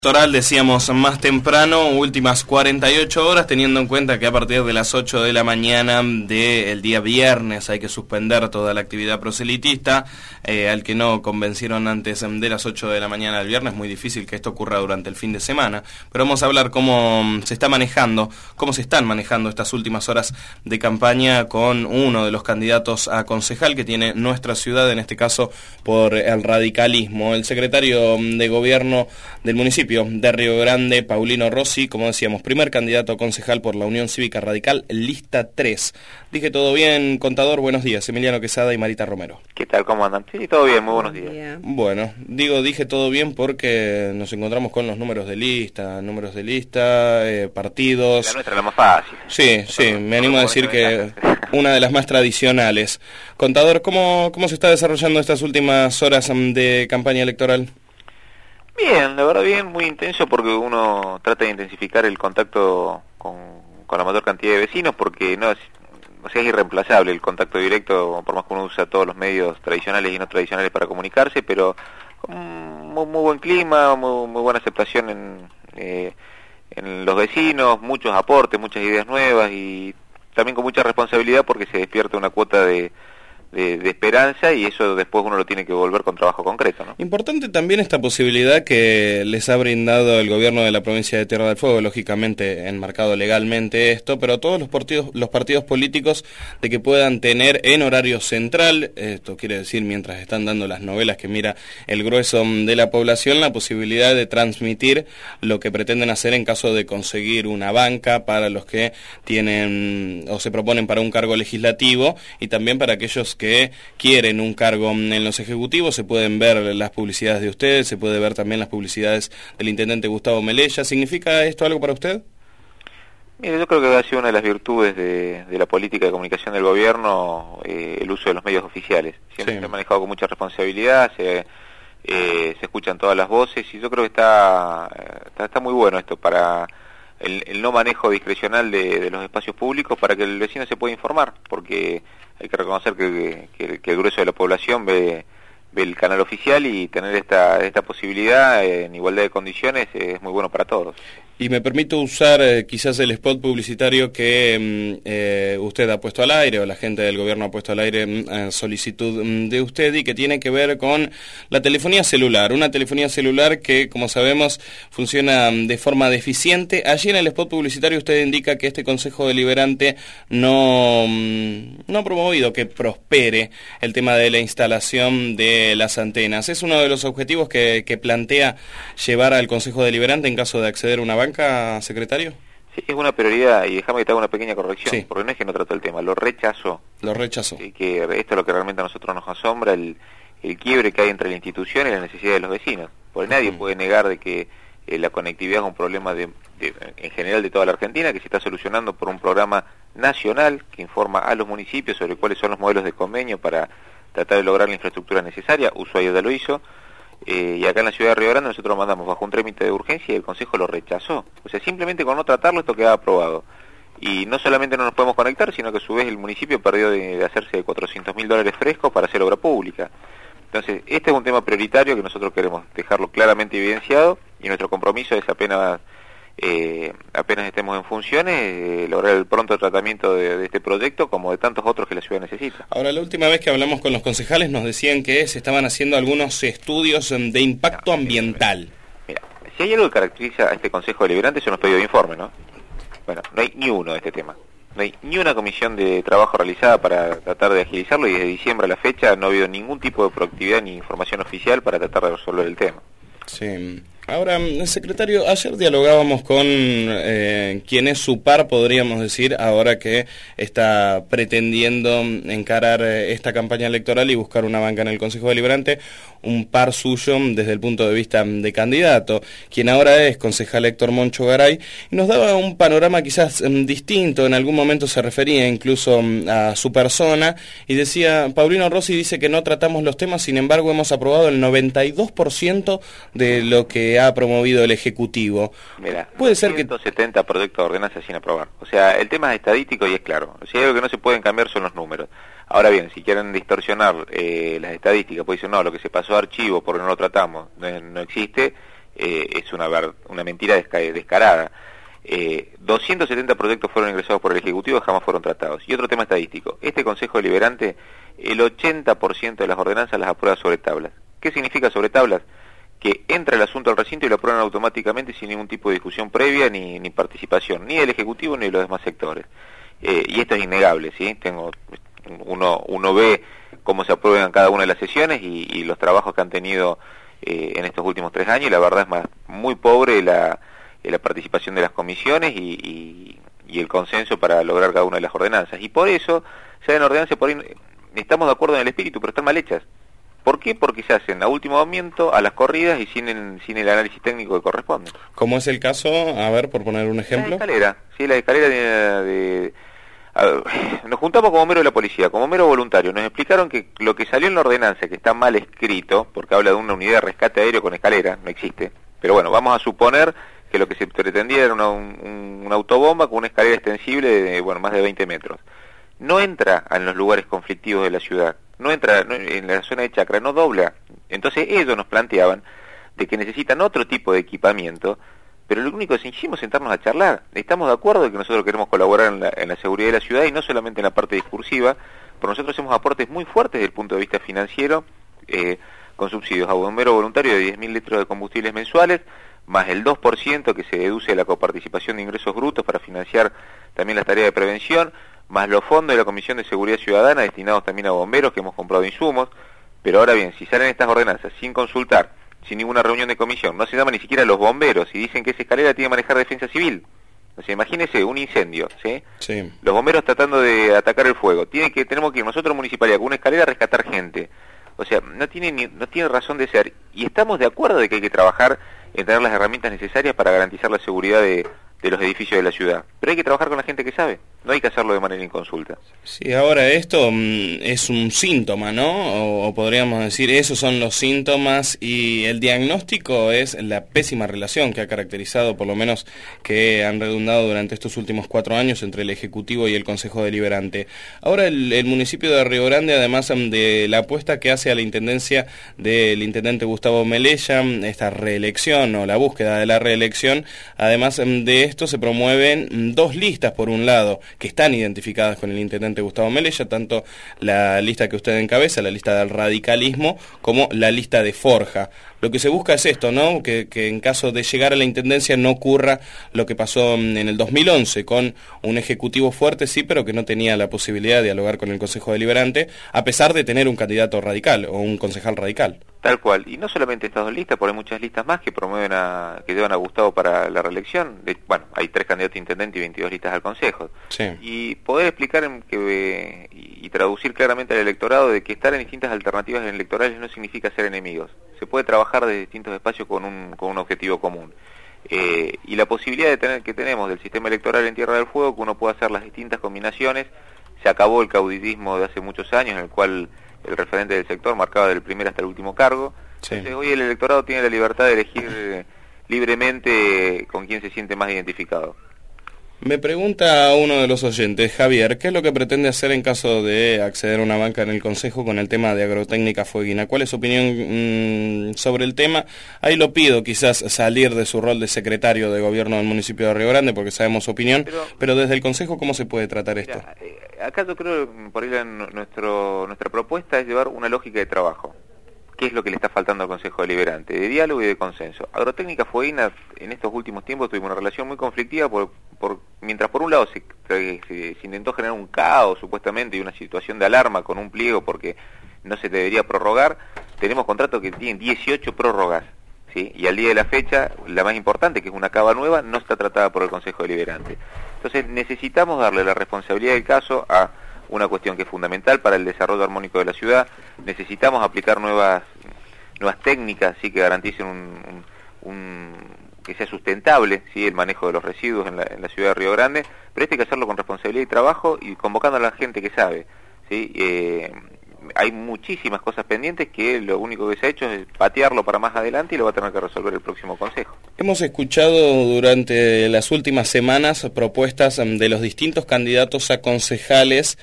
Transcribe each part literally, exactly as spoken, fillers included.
Electoral, decíamos más temprano, últimas cuarenta y ocho horas, teniendo en cuenta que a partir de las ocho de la mañana del día viernes hay que suspender toda la actividad proselitista. Eh, al que no convencieron antes de las ocho de la mañana del viernes, muy difícil que esto ocurra durante el fin de semana. Pero vamos a hablar cómo se está manejando, cómo se están manejando estas últimas horas de campaña con uno de los candidatos a concejal que tiene nuestra ciudad, en este caso por el radicalismo, el secretario de gobierno del municipio de Río Grande, Paulino Rossi, como decíamos, primer candidato a concejal por la Unión Cívica Radical, lista tres. Dije todo bien, contador, buenos días, Emiliano Quesada y Marita Romero. ¿Qué tal? ¿Cómo andan? Sí, todo bien, muy buenos días. Bueno, digo, dije todo bien porque nos encontramos con los números de lista, números de lista, eh, partidos. La nuestra es la más fácil. Sí, sí, me animo a decir que una de las más tradicionales. Contador, ¿cómo, cómo se está desarrollando estas últimas horas de campaña electoral? Bien, la verdad bien, muy intenso porque uno trata de intensificar el contacto con, con la mayor cantidad de vecinos porque no es, o sea, es irreemplazable el contacto directo, por más que uno usa todos los medios tradicionales y no tradicionales para comunicarse, pero con muy, muy buen clima, muy, muy buena aceptación en, eh, en los vecinos, muchos aportes, muchas ideas nuevas y también con mucha responsabilidad porque se despierta una cuota de De, de esperanza y eso después uno lo tiene que volver con trabajo concreto, ¿no? Importante también esta posibilidad que les ha brindado el gobierno de la provincia de Tierra del Fuego, lógicamente enmarcado legalmente esto, pero todos los partidos, los partidos políticos de que puedan tener en horario central, esto quiere decir mientras están dando las novelas que mira el grueso de la población, la posibilidad de transmitir lo que pretenden hacer en caso de conseguir una banca para los que tienen o se proponen para un cargo legislativo y también para aquellos que quieren un cargo en los ejecutivos. Se pueden ver las publicidades de usted, se puede ver también las publicidades del intendente Gustavo Melella. ¿Significa esto algo para usted? Mire, yo creo que ha sido una de las virtudes de, de la política de comunicación del gobierno, eh, el uso de los medios oficiales. Siempre sí. Se ha manejado con mucha responsabilidad, se, eh, se escuchan todas las voces y yo creo que está, está, está muy bueno esto para el, el no manejo discrecional de, de los espacios públicos para que el vecino se pueda informar, porque hay que reconocer que, que, que el grueso de la población ve, ve el canal oficial y tener esta, esta posibilidad en igualdad de condiciones es muy bueno para todos. Y me permito usar eh, quizás el spot publicitario que eh, usted ha puesto al aire, o la gente del gobierno ha puesto al aire a solicitud de usted, y que tiene que ver con la telefonía celular. Una telefonía celular que, como sabemos, funciona de forma deficiente. Allí en el spot publicitario usted indica que este Consejo Deliberante no, no ha promovido que prospere el tema de la instalación de las antenas. ¿Es uno de los objetivos que, que plantea llevar al Consejo Deliberante en caso de acceder a una banca, secretario? Sí, es una prioridad y déjame que te haga una pequeña corrección, sí. Porque no es que no trató el tema, lo rechazó. Lo rechazó. Sí, que esto es lo que realmente a nosotros nos asombra, el, el quiebre que hay entre la institución y la necesidad de los vecinos. Porque nadie uh-huh. puede negar de que eh, la conectividad es un problema de, de, en general de toda la Argentina, que se está solucionando por un programa nacional que informa a los municipios sobre cuáles son los modelos de convenio para tratar de lograr la infraestructura necesaria. Ushuaia ya lo hizo. Eh, y acá en la ciudad de Río Grande nosotros lo mandamos bajo un trámite de urgencia y el Consejo lo rechazó. O sea, simplemente con no tratarlo esto queda aprobado. Y no solamente no nos podemos conectar, sino que a su vez el municipio perdió de, de hacerse de cuatrocientos mil dólares frescos para hacer obra pública. Entonces, este es un tema prioritario que nosotros queremos dejarlo claramente evidenciado y nuestro compromiso es apenas, eh, apenas estemos en funciones, eh, lograr el pronto tratamiento de, de este proyecto como de tantos otros que la ciudad necesita. Ahora, la última vez que hablamos con los concejales nos decían que se estaban haciendo algunos estudios de impacto no, ambiental. Mira, mira, si hay algo que caracteriza a este Consejo Deliberante son los pedidos de informe, ¿no? Bueno, no hay ni uno de este tema. No hay ni una comisión de trabajo realizada para tratar de agilizarlo y desde diciembre a la fecha no ha habido ningún tipo de proactividad ni información oficial para tratar de resolver el tema. Sí. Ahora, secretario, ayer dialogábamos con eh, quien es su par, podríamos decir, ahora que está pretendiendo encarar esta campaña electoral y buscar una banca en el Consejo Deliberante, un par suyo desde el punto de vista de candidato, quien ahora es concejal Héctor Moncho Garay, y nos daba un panorama quizás um, distinto. En algún momento se refería incluso um, a su persona y decía, Paulino Rossi dice que no tratamos los temas, sin embargo hemos aprobado el noventa y dos por ciento de lo que ha promovido el Ejecutivo. Mira, puede ser que ciento setenta proyectos de ordenanza sin aprobar. O sea, el tema es estadístico y es claro. O sea, algo que no se pueden cambiar son los números. Ahora bien, si quieren distorsionar eh, las estadísticas, pues dicen, no, lo que se pasó a archivo porque no lo tratamos, no, no existe, eh, es una, una mentira descarada. Eh, doscientos setenta proyectos fueron ingresados por el Ejecutivo y jamás fueron tratados. Y otro tema estadístico, este Consejo Deliberante, el ochenta por ciento de las ordenanzas las aprueba sobre tablas. ¿Qué significa sobre tablas? Que entra el asunto al recinto y lo aprueban automáticamente sin ningún tipo de discusión previa ni, ni participación, ni del Ejecutivo ni de los demás sectores. Eh, y esto es innegable, ¿sí? Tengo, uno, uno ve cómo se aprueban cada una de las sesiones y, y los trabajos que han tenido eh, en estos últimos tres años, y la verdad es más, muy pobre la, la participación de las comisiones y, y, y el consenso para lograr cada una de las ordenanzas. Y por eso, se dan ordenanzas, por ahí, estamos de acuerdo en el espíritu, pero están mal hechas. ¿Por qué? Porque se hacen a último momento, a las corridas y sin el, sin el análisis técnico que corresponde. ¿Cómo es el caso? A ver, por poner un ejemplo. La escalera, sí, la escalera de... de a ver, nos juntamos con bomberos de la policía, con bomberos voluntarios, nos explicaron que lo que salió en la ordenanza, que está mal escrito, porque habla de una unidad de rescate aéreo con escalera, no existe, pero bueno, vamos a suponer que lo que se pretendía era una, un, una autobomba con una escalera extensible de, bueno, más de veinte metros. No entra en los lugares conflictivos de la ciudad, no entra no, en la zona de chacra, no dobla. Entonces ellos nos planteaban de que necesitan otro tipo de equipamiento, pero lo único que hicimos es sentarnos a charlar. Estamos de acuerdo de que nosotros queremos colaborar en la, en la seguridad de la ciudad y no solamente en la parte discursiva, pero nosotros hacemos aportes muy fuertes desde el punto de vista financiero, eh, con subsidios a bombero voluntario de diez mil litros de combustibles mensuales, más el dos por ciento que se deduce de la coparticipación de ingresos brutos para financiar también las tareas de prevención, más los fondos de la Comisión de Seguridad Ciudadana destinados también a bomberos que hemos comprado insumos. Pero ahora bien, si salen estas ordenanzas sin consultar, sin ninguna reunión de comisión, no se llaman ni siquiera los bomberos y dicen que esa escalera tiene que manejar defensa civil. O sea, imagínese un incendio, ¿sí? Sí. Los bomberos tratando de atacar el fuego. Tiene que, tenemos que ir nosotros, municipalidad, con una escalera a rescatar gente. O sea, no tiene, ni, no tiene razón de ser. Y estamos de acuerdo de que hay que trabajar en tener las herramientas necesarias para garantizar la seguridad de, de los edificios de la ciudad. Pero hay que trabajar con la gente que sabe. No hay que hacerlo de manera inconsulta. Sí, ahora esto mmm, es un síntoma, ¿no? O, o podríamos decir, esos son los síntomas, y el diagnóstico es la pésima relación que ha caracterizado, por lo menos que han redundado durante estos últimos cuatro años entre el Ejecutivo y el Consejo Deliberante. Ahora el, el municipio de Río Grande, además de la apuesta que hace a la intendencia del intendente Gustavo Melella, esta reelección o la búsqueda de la reelección, además de esto se promueven dos listas, por un lado, que están identificadas con el intendente Gustavo Melella, tanto la lista que usted encabeza, la lista del radicalismo, como la lista de Forja. Lo que se busca es esto, ¿no? Que, que en caso de llegar a la intendencia no ocurra lo que pasó en el dos mil once, con un ejecutivo fuerte, sí, pero que no tenía la posibilidad de dialogar con el Consejo Deliberante, a pesar de tener un candidato radical o un concejal radical. Tal cual, y no solamente estas dos listas, porque hay muchas listas más que promueven a, que llevan a Gustavo para la reelección. De, bueno, hay tres candidatos a intendente y veintidós listas al Consejo. Sí. Y poder explicar en que, y, y traducir claramente al electorado de que estar en distintas alternativas electorales no significa ser enemigos. Se puede trabajar de distintos espacios con un, con un objetivo común. Eh, y la posibilidad de tener que tenemos del sistema electoral en Tierra del Fuego, que uno puede hacer las distintas combinaciones. Se acabó el caudillismo de hace muchos años, en el cual el referente del sector marcaba del primer hasta el último cargo. Sí. Entonces hoy el electorado tiene la libertad de elegir eh, libremente con quién se siente más identificado. Me pregunta uno de los oyentes, Javier, ¿qué es lo que pretende hacer en caso de acceder a una banca en el Consejo con el tema de agrotécnica fueguina? ¿Cuál es su opinión mmm, sobre el tema? Ahí lo pido, quizás salir de su rol de secretario de gobierno del municipio de Río Grande, porque sabemos su opinión, pero, pero desde el Consejo, ¿cómo se puede tratar esto? Mira, eh, acá yo creo, por ahí nuestro, nuestra propuesta es llevar una lógica de trabajo. ¿Qué es lo que le está faltando al Consejo Deliberante? De diálogo y de consenso. Agrotécnica fueguina, en estos últimos tiempos tuvimos una relación muy conflictiva, por, por, mientras por un lado se, se, se intentó generar un caos supuestamente y una situación de alarma con un pliego porque no se debería prorrogar, tenemos contratos que tienen dieciocho prórrogas, ¿sí? Y al día de la fecha, la más importante, que es una cava nueva, no está tratada por el Consejo Deliberante. Entonces necesitamos darle la responsabilidad del caso a una cuestión que es fundamental para el desarrollo armónico de la ciudad. Necesitamos aplicar nuevas nuevas técnicas, sí, que garanticen un, un, un que sea sustentable, sí, el manejo de los residuos en la, en la ciudad de Río Grande, pero esto hay que hacerlo con responsabilidad y trabajo y convocando a la gente que sabe, sí. Eh, hay muchísimas cosas pendientes que lo único que se ha hecho es patearlo para más adelante y lo va a tener que resolver el próximo Consejo. Hemos escuchado durante las últimas semanas propuestas de los distintos candidatos a concejales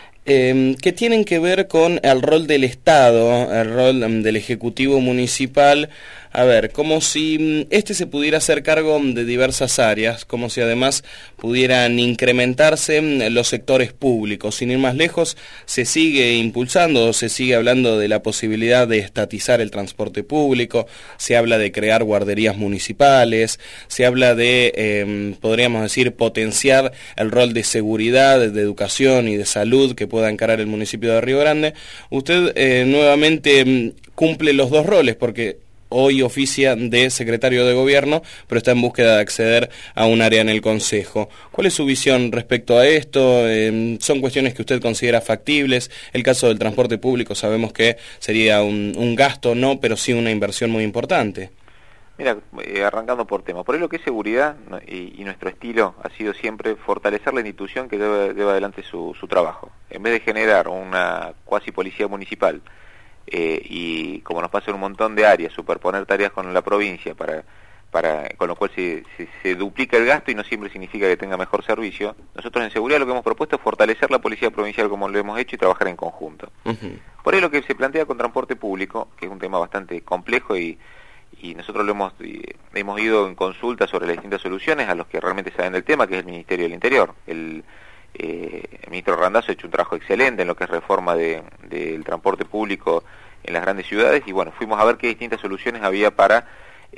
eh, que tienen que ver con el rol del Estado, el rol del Ejecutivo Municipal A ver, como si este se pudiera hacer cargo de diversas áreas, como si además pudieran incrementarse los sectores públicos. Sin ir más lejos, se sigue impulsando, se sigue hablando de la posibilidad de estatizar el transporte público, se habla de crear guarderías municipales, se habla de, eh, podríamos decir, potenciar el rol de seguridad, de educación y de salud que pueda encarar el municipio de Río Grande. Usted eh, nuevamente cumple los dos roles, porque hoy oficia de secretario de gobierno, pero está en búsqueda de acceder a un área en el Consejo. ¿Cuál es su visión respecto a esto? Eh, ¿Son cuestiones que usted considera factibles? El caso del transporte público sabemos que sería un, un gasto, no, pero sí una inversión muy importante. Mira, eh, arrancando por tema, por ahí lo que es seguridad, ¿no? y, y nuestro estilo ha sido siempre fortalecer la institución que lleva, lleva adelante su, su trabajo. En vez de generar una cuasi policía municipal, Eh, y como nos pasa en un montón de áreas, superponer tareas con la provincia, para, para con lo cual se, se, se duplica el gasto y no siempre significa que tenga mejor servicio. Nosotros en seguridad lo que hemos propuesto es fortalecer la policía provincial como lo hemos hecho y trabajar en conjunto. Uh-huh. Por ahí lo que se plantea con transporte público, que es un tema bastante complejo y, y nosotros lo hemos, y, hemos ido en consulta sobre las distintas soluciones a los que realmente saben del tema, que es el Ministerio del Interior. El, Eh, el ministro Randazzo ha hecho un trabajo excelente en lo que es reforma de, del transporte público en las grandes ciudades, y bueno, fuimos a ver qué distintas soluciones había para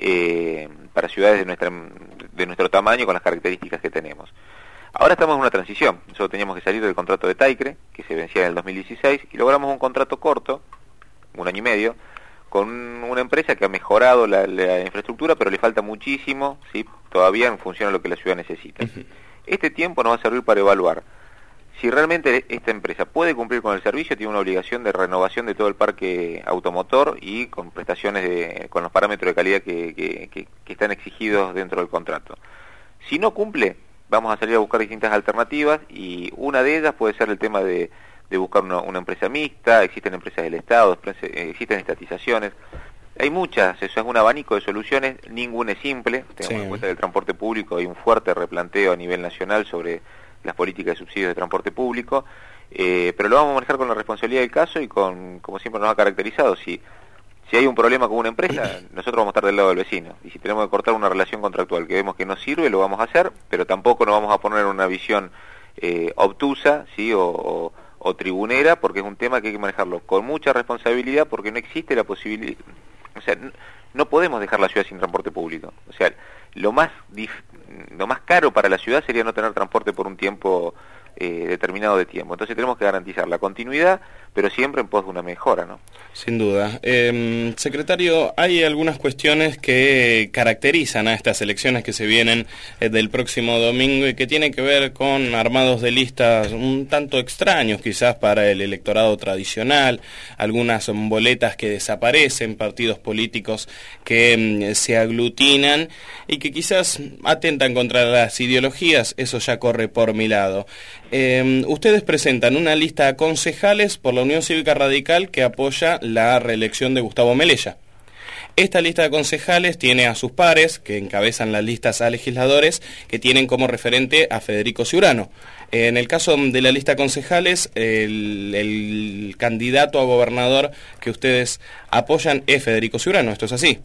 eh, para ciudades de nuestra de nuestro tamaño con las características que tenemos. Ahora estamos en una transición. Nosotros teníamos que salir del contrato de Taicre, que se vencía en el dos mil dieciséis, y logramos un contrato corto, un año y medio, con una empresa que ha mejorado la, la infraestructura, pero le falta muchísimo, ¿sí? Todavía en función a lo que la ciudad necesita. Uh-huh. Este tiempo nos va a servir para evaluar si realmente esta empresa puede cumplir con el servicio. Tiene una obligación de renovación de todo el parque automotor y con prestaciones, de, con los parámetros de calidad que, que, que, que están exigidos dentro del contrato. Si no cumple, vamos a salir a buscar distintas alternativas, y una de ellas puede ser el tema de, de buscar una, una empresa mixta. Existen empresas del Estado, existen estatizaciones. Hay muchas, eso es un abanico de soluciones, ninguna es simple. Tengamos sí. en cuenta que el transporte público hay un fuerte replanteo a nivel nacional sobre las políticas de subsidios de transporte público, eh, pero lo vamos a manejar con la responsabilidad del caso y con, como siempre nos ha caracterizado, si, si hay un problema con una empresa, nosotros vamos a estar del lado del vecino, y si tenemos que cortar una relación contractual que vemos que no sirve, lo vamos a hacer, pero tampoco nos vamos a poner una visión eh, obtusa, ¿sí? o, o, o tribunera, porque es un tema que hay que manejarlo con mucha responsabilidad, porque no existe la posibilidad. O sea, no podemos dejar la ciudad sin transporte público. O sea, lo más dif lo más caro para la ciudad sería no tener transporte por un tiempo eh, determinado de tiempo. Entonces tenemos que garantizar la continuidad, pero siempre en pos de una mejora, ¿no? Sin duda. Eh, secretario, hay algunas cuestiones que caracterizan a estas elecciones que se vienen eh, del próximo domingo y que tienen que ver con armados de listas un tanto extraños quizás para el electorado tradicional, algunas boletas que desaparecen, partidos políticos que eh, se aglutinan y que quizás atentan contra las ideologías. Eso ya corre por mi lado. Eh, ustedes presentan una lista de concejales por la Unión Cívica Radical que apoya la reelección de Gustavo Melella. Esta lista de concejales tiene a sus pares, que encabezan las listas a legisladores, que tienen como referente a Federico Ciurano. En el caso de la lista de concejales, el, el candidato a gobernador que ustedes apoyan es Federico Ciurano. ¿Esto es así?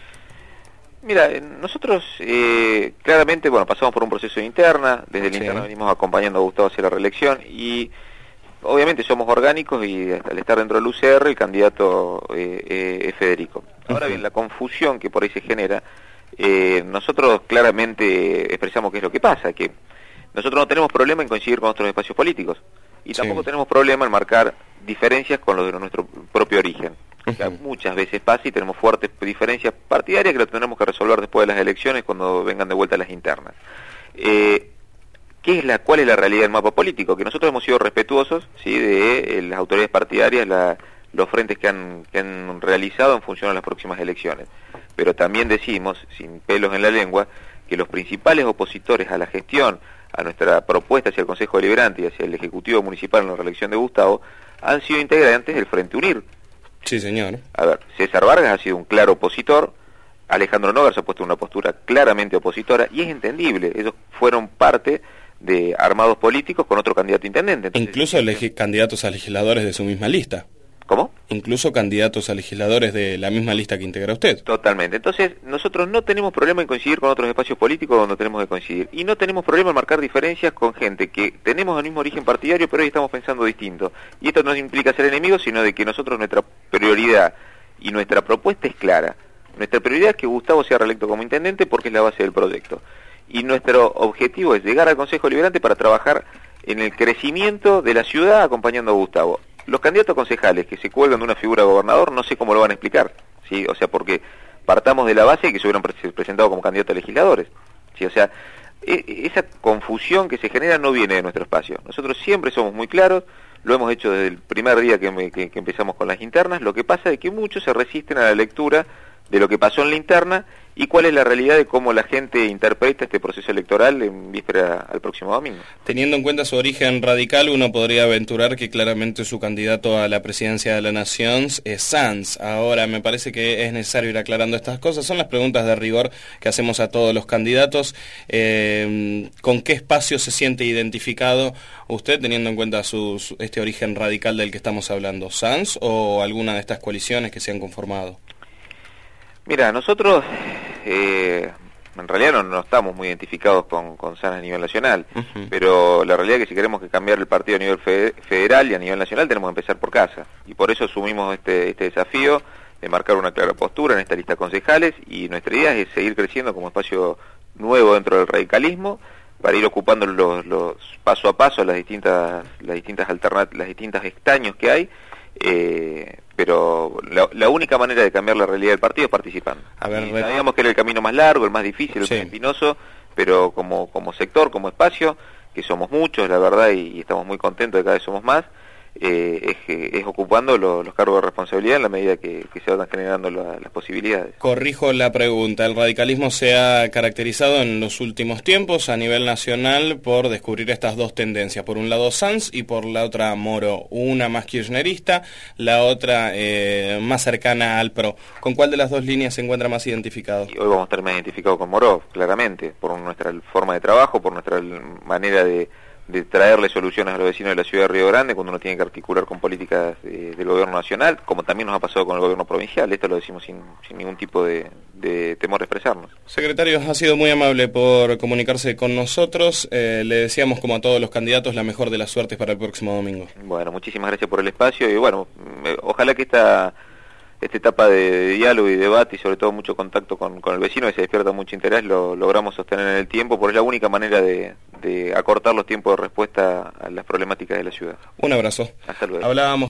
Mira, nosotros eh, claramente, bueno, pasamos por un proceso de interna, desde el sí. interna venimos acompañando a Gustavo hacia la reelección, y obviamente somos orgánicos, y al estar dentro del U C R el candidato eh, eh, es Federico. Ahora bien, la confusión que por ahí se genera, eh, nosotros claramente expresamos qué es lo que pasa, que nosotros no tenemos problema en coincidir con otros espacios políticos, y tampoco sí. tenemos problema en marcar diferencias con los de nuestro propio origen. O sea, muchas veces pasa y tenemos fuertes diferencias partidarias que lo tendremos que resolver después de las elecciones, cuando vengan de vuelta las internas. Eh, ¿qué es la, ¿Cuál es la realidad del mapa político? Que nosotros hemos sido respetuosos, ¿sí? de eh, las autoridades partidarias, la, los frentes que han, que han realizado en función a las próximas elecciones. Pero también decimos, sin pelos en la lengua, que los principales opositores a la gestión, a nuestra propuesta hacia el Consejo Deliberante y hacia el Ejecutivo Municipal en la reelección de Gustavo, han sido integrantes del Frente Unir. Sí, señor. A ver, César Vargas ha sido un claro opositor, Alejandro Nogar se ha puesto en una postura claramente opositora, y es entendible, ellos fueron parte de armados políticos con otro candidato a intendente. Entonces, incluso eh, candidatos a legisladores de su misma lista. ¿Cómo? Incluso candidatos a legisladores de la misma lista que integra usted. Totalmente. Entonces, nosotros no tenemos problema en coincidir con otros espacios políticos donde tenemos que coincidir. Y no tenemos problema en marcar diferencias con gente que tenemos el mismo origen partidario, pero hoy estamos pensando distinto. Y esto no implica ser enemigos, sino de que nosotros nuestra prioridad y nuestra propuesta es clara. Nuestra prioridad es que Gustavo sea reelecto como intendente porque es la base del proyecto. Y nuestro objetivo es llegar al Consejo Deliberante para trabajar en el crecimiento de la ciudad acompañando a Gustavo. Los candidatos concejales que se cuelgan de una figura de gobernador no sé cómo lo van a explicar, ¿sí? O sea, porque partamos de la base de que se hubieran pre presentado como candidatos a legisladores, ¿sí? O sea, e esa confusión que se genera no viene de nuestro espacio. Nosotros siempre somos muy claros, lo hemos hecho desde el primer día que, me, que, que empezamos con las internas. Lo que pasa es que muchos se resisten a la lectura de lo que pasó en la interna y cuál es la realidad de cómo la gente interpreta este proceso electoral en víspera al próximo domingo. Teniendo en cuenta su origen radical, uno podría aventurar que claramente su candidato a la presidencia de la Nación es Sanz. Ahora, me parece que es necesario ir aclarando estas cosas. Son las preguntas de rigor que hacemos a todos los candidatos. Eh, ¿Con qué espacio se siente identificado usted, teniendo en cuenta su, su, este origen radical del que estamos hablando? ¿Sanz o alguna de estas coaliciones que se han conformado? Mira, nosotros eh, en realidad no, no estamos muy identificados con, con Sanz a nivel nacional, uh-huh. pero la realidad es que si queremos que cambiar el partido a nivel fe, federal y a nivel nacional tenemos que empezar por casa, y por eso asumimos este, este desafío de marcar una clara postura en esta lista de concejales, y nuestra idea es seguir creciendo como espacio nuevo dentro del radicalismo, para ir ocupando los, los paso a paso las distintas las distintas alternat las distintas escaños que hay. Eh, pero la, la única manera de cambiar la realidad del partido es participando. A ver, y sabíamos que era el camino más largo, el más difícil, el sí. más espinoso, pero como, como sector, como espacio, que somos muchos, la verdad, y, y estamos muy contentos de que cada vez somos más, eh, es, es ocupando lo, los cargos de responsabilidad en la medida que, que se van generando la, las posibilidades. Corrijo la pregunta, el radicalismo se ha caracterizado en los últimos tiempos a nivel nacional por descubrir estas dos tendencias, por un lado Sanz y por la otra Moro, una más kirchnerista, la otra eh, más cercana al PRO. ¿Con cuál de las dos líneas se encuentra más identificado? Y hoy vamos a estar más identificados con Moro, claramente, por nuestra forma de trabajo, por nuestra manera de de traerle soluciones a los vecinos de la ciudad de Río Grande cuando uno tiene que articular con políticas eh, del gobierno nacional, como también nos ha pasado con el gobierno provincial. Esto lo decimos sin, sin ningún tipo de, de temor a expresarnos. Secretario, ha sido muy amable por comunicarse con nosotros. Eh, le deseamos, como a todos los candidatos, la mejor de las suertes para el próximo domingo. Bueno, muchísimas gracias por el espacio y bueno, eh, ojalá que esta... esta etapa de, de diálogo y debate y sobre todo mucho contacto con, con el vecino, que se despierta mucho interés, lo logramos sostener en el tiempo, porque es la única manera de, de acortar los tiempos de respuesta a las problemáticas de la ciudad. Un abrazo. Hasta luego. Hablábamos